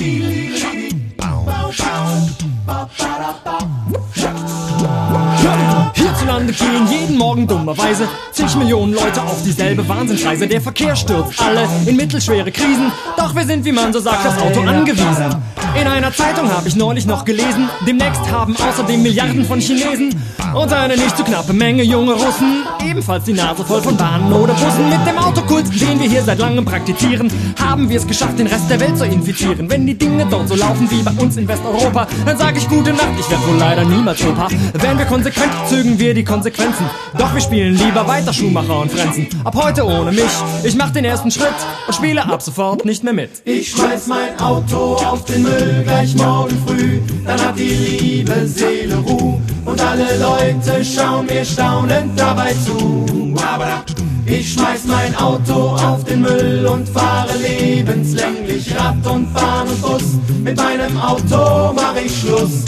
Hierzulande gehen jeden Morgen dummerweise zig Millionen Leute auf dieselbe Wahnsinnsreise. Der Verkehr stürzt alle in mittelschwere Krisen, doch wir sind, wie man so sagt, das Auto angewiesen. In einer Zeitung habe ich neulich noch gelesen, demnächst haben außerdem Milliarden von Chinesen und eine nicht zu knappe Menge junge Russen ebenfalls die Nase voll von Bahnen oder Bussen. Mit dem Autokult, den wir hier seit langem praktizieren, haben wir es geschafft, den Rest der Welt zu infizieren. Wenn die Dinge dort so laufen wie bei uns in Westeuropa, dann sage ich gute Nacht, ich werde wohl leider niemals Opa. Wären wir konsequent, zögen wir die Konsequenzen, doch wir spielen lieber weiter Schumacher und Frenzen. Ab heute ohne mich, ich mach den ersten Schritt und spiele ab sofort nicht mehr mit. Ich schmeiß mein Auto auf den Müll gleich morgen früh, dann hat die liebe Seele Ruhe und alle Leute schauen mir staunend dabei zu. Ich schmeiß mein Auto auf den Müll und fahre lebenslänglich Rad und Bahn und Bus. Mit meinem Auto mach ich Schluss.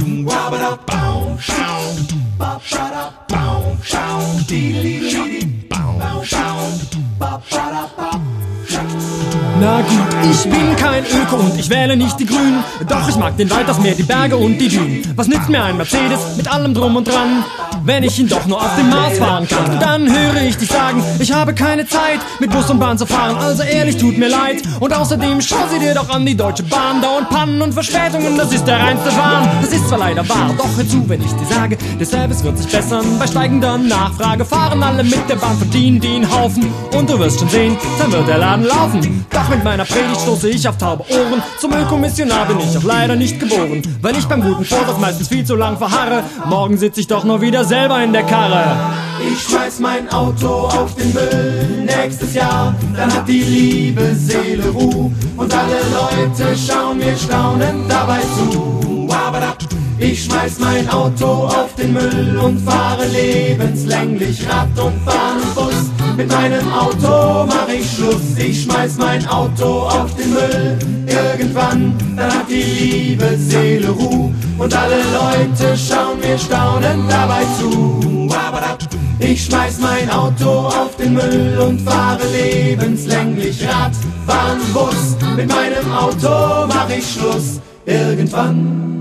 Na gut, ich bin kein Öko und ich wähle nicht die Grünen, doch ich mag den Wald, das Meer, die Berge und die Dünen. Was nützt mir ein Mercedes mit allem drum und dran, wenn ich ihn doch nur auf dem Mars fahren kann? Dann höre ich dich sagen, ich habe keine Zeit, mit Bus und Bahn zu fahren, also ehrlich, tut mir leid. Und außerdem schau sie dir doch an, die Deutsche Bahn, dauernd Pannen und Verspätungen, das ist der reinste Wahn. Das ist zwar leider wahr, doch hör zu, wenn ich dir sage, der Service wird sich bessern, bei steigender Nachfrage fahren alle mit der Bahn, verdienen den Haufen und du wirst schon sehen, dann wird der Laden laufen. Doch mit meiner Predigt stoße ich auf taube Ohren, zum Ökomissionar bin ich auch leider nicht geboren, weil ich beim guten Vorsatz meistens viel zu lang verharre, morgen sitz ich doch nur wieder selber in der Karre. Ich schmeiß mein Auto auf den Müll nächstes Jahr, dann hat die liebe Seele Ruhe und alle Leute schauen mir staunend dabei zu. Ich schmeiß mein Auto auf den Müll und fahre lebenslänglich Rad und Bahn und Bus. Mit meinem Auto mach ich Schluss. Ich schmeiß mein Auto auf den Müll irgendwann, dann hat die liebe Seele Ruhe und alle Leute schauen mir staunend dabei zu. Ich schmeiß mein Auto auf den Müll und fahre lebenslänglich Rad, Bahn, Bus. Mit meinem Auto mach ich Schluss irgendwann.